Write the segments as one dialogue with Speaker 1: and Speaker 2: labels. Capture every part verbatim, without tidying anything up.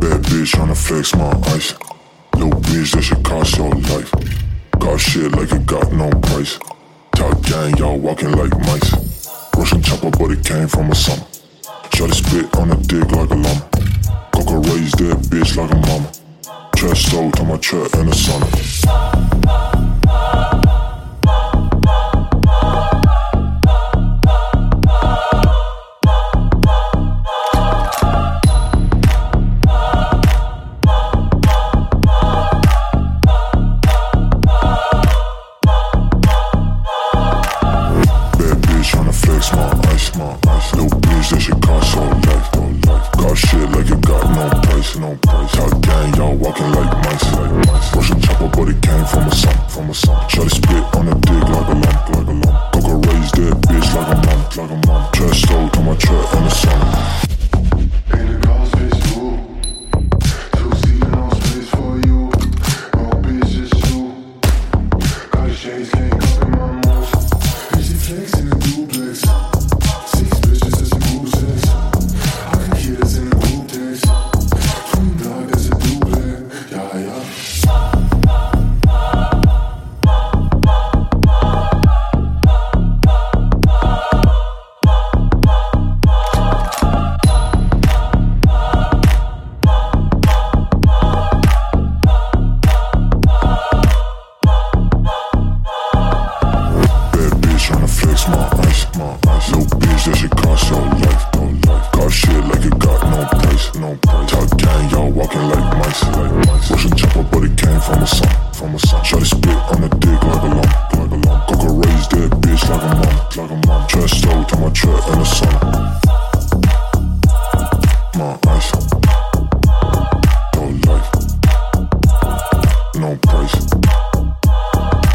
Speaker 1: Bad bitch tryna flex my ice. Little bitch, that shit cost your life. Got shit like it got no price. Top gang, y'all walking like mice. Russian chopper, but it came from a summer. Try to spit on a dick like a llama. Coco raised that bitch like a mama. Trash stole to my trap and a sauna. No price. Top gang, y'all walking like mice, like mice. Russian chopper, but it came from a summer, from a summer. Try to spit on a dick like a lump, like a lump. Coco raised that bitch like a mom, like a mom. Trash stole to my trap and a sauna.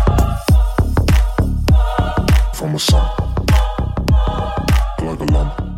Speaker 1: From a summer, like a lump.